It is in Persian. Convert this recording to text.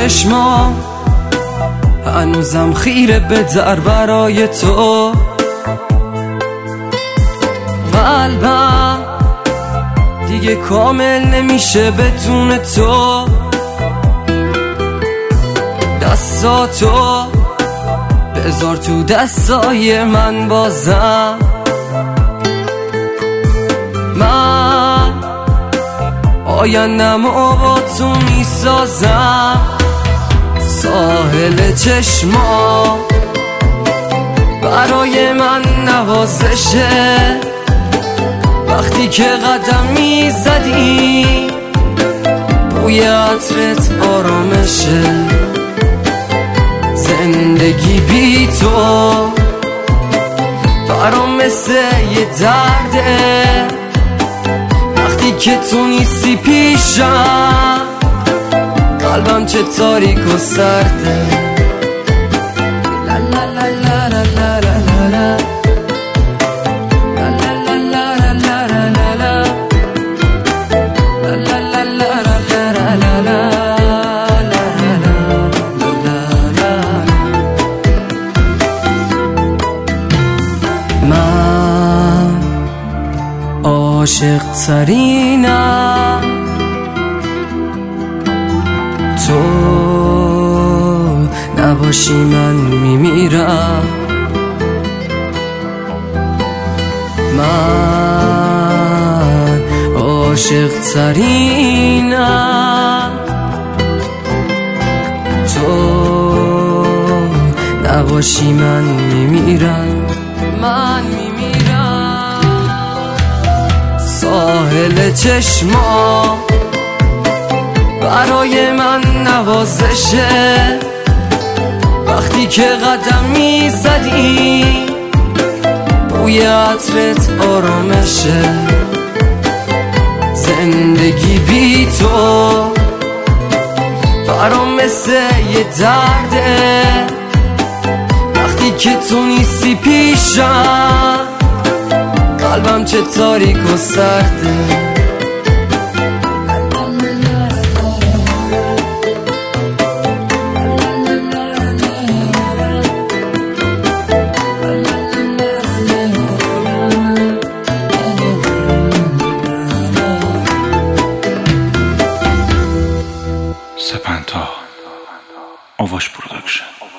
چشما هنوزم خیره به در برای تو. قلبم دیگه کامل نمیشه بدون تو. دستاتو بذار تو دستای من بازم. من آیندم با تو میسازم. ساحل چشما برای من نوازشه. وقتی که قدم میزدی بوی عطرت آرامشه. زندگی بی تو برام مثل یه درده. وقتی که تو نیستی پیشم قلبم چه تاریک و سرده. لا لا لا لا لا لا لا من عاشق ترینم. تو نباشی من میمیرم. من عاشق ترینم. تو نباشی من میمیرم. من میمیرم. ساحل چشما برای من نوازشه. وقتی که قدم میزدی بوی عطرت آرامشه. زندگی بی تو برام مثل یه درده. وقتی که تو نیستی پیشم قلبم چه تاریک و سرده. سپنتا آواش پروداکشن.